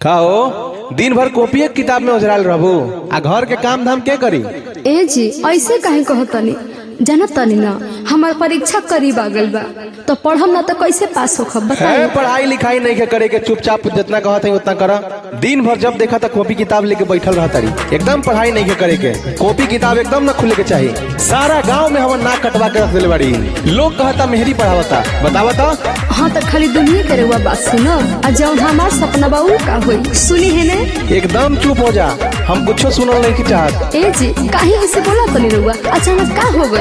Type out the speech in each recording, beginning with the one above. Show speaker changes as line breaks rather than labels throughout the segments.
का हो दिन भर कॉपी किताब में उजराल रहबू आ घर के काम धाम के करी।
ए जी ऐसे काहे कहतनी जाना तनी ना हमार परीक्षा करीब आ गइल बा तो पढ़म ना तो कैसे पास होखब बताइए।
पढ़ाई लिखाई नहीं के करे के चुपचाप जितना कहत है उतना करा। दिन भर जब देखा था कॉपी किताब लेके बैठल रहता रही। एकदम पढ़ाई नहीं के करे के कॉपी किताब एकदम ना खुले के चाहिए। सारा गांव में हम नाक कटवा के रख दिले बड़ी। लोग कहता मेहरी पढ़ावता बतावता।
हाँ तो खाली दुनिया करे हुआ बात सुनो और जब हमार सपना बा उ का होई सुनी है ने।
एकदम चुप हो जा हम कुछ सुनल नहीं की चाहत।
ए जी काहे ऐसे बोला तनी रुआ अचानक का हो गई।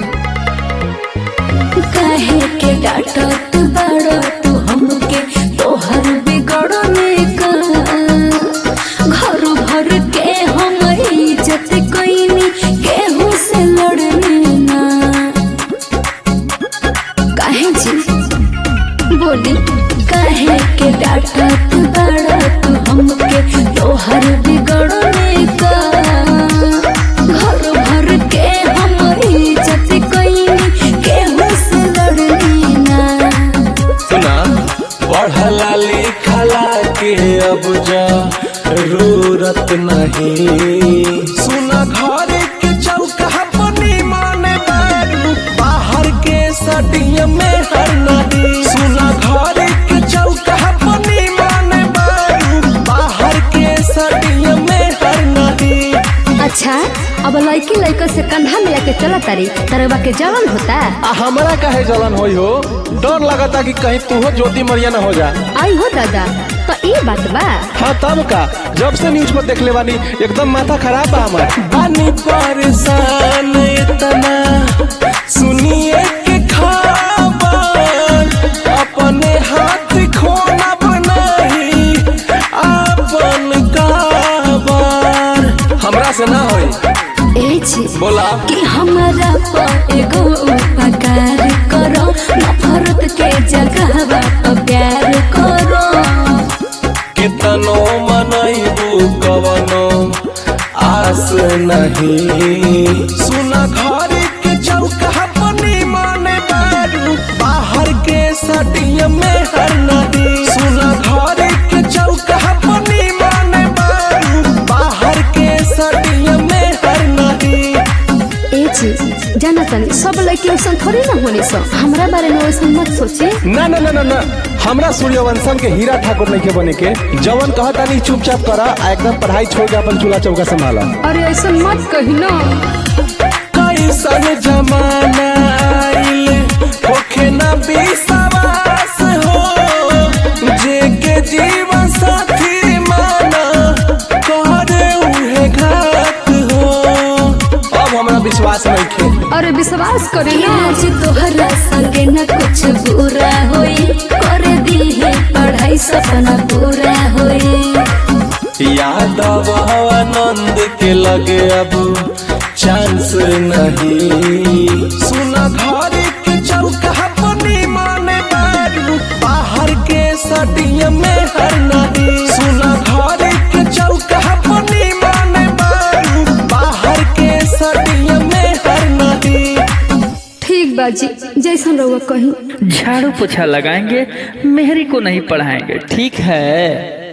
काहे के डांटत बड़ो तू हमके तोहर बिगड़ने का घर भर के हम इज्जत कइनी केहू से लड़ने ना। काहे जी बोली काहे के डांटत बड़ो तू हमके तोहर बिगड़ने का घर भर के हम इज्जत कइनी केहू से लड़ने ना।
सुना पढ़ला लिखला के अब जरूरत नहीं। सुना घर के चौका बनी माने बारू बाहर के सदिया में हर नहीं। सुना घर के चौका बनी माने बारू बाहर के सदिया में हर नहीं।
अच्छा अब लड़की लड़का से कंधा मिला के चला तारी तरवा के जलन होता।
आ हमरा काहे जलन होई हो। डर लगता कि कहीं तू हो ज्योति मरिया न हो जा।
आई हो दादा तो ये बात बा।
हाँ तब का जब से न्यूज पर देख ले बानी एकदम माथा खराब बा हमार।
बानी परेशान इतना सुनिए के खबर अपने हाथ खोना बनाही अपन काबर। हमरा से ना होई
ए जी
बोला
कि हमारा पर एगो उपकार करो नफरत के जगह पर प्यार करो।
कितनो मनैबू कवनो आस नहीं। सुना घर के चौका बनी माने बारू बाहर के सदिया में हर नहीं। सुना घर के चौका बनी माने बारू बाहर के सदिया में हर नहीं।
ए जी जाना तनी सब लड़की ऐसा थोड़ी ना होने सो हमरा बारे में वैसा मत सोचे।
ना ना ना ना ना हमरा सूर्यवंशम के हीरा ठाकुर नहीं के बने के। जवन कहता नहीं चुपचाप करा आ एकदम पढ़ाई छोड़ के अपन चूल्हा चौका संभाला।
अरे ऐसा मत कही ना।
कैसन जमाना आइल होखे ना विश्वास हो जे के जीवन साथी माना करे उहे घात हो। अब हमरा विश्वास नहीं खे।
अरे विश्वास करे
कि
ना।
आज तोहरा संगे न कुछ बुरा होई करे दी है पढ़ाई सपना पूरा होई।
यादव आनंद के लगे अब चांस नहीं। सुना घर के चौका बनी माने बारू बाहर के सदिया में हर नहीं। सुना घर के चौका बनी माने बारू बाहर के सदिया में हर नहीं।
ठीक बाजी जैसा रहुआ कहीं।
झाड़ू पोछा लगाएंगे मेहरी को नहीं पढ़ाएंगे ठीक है।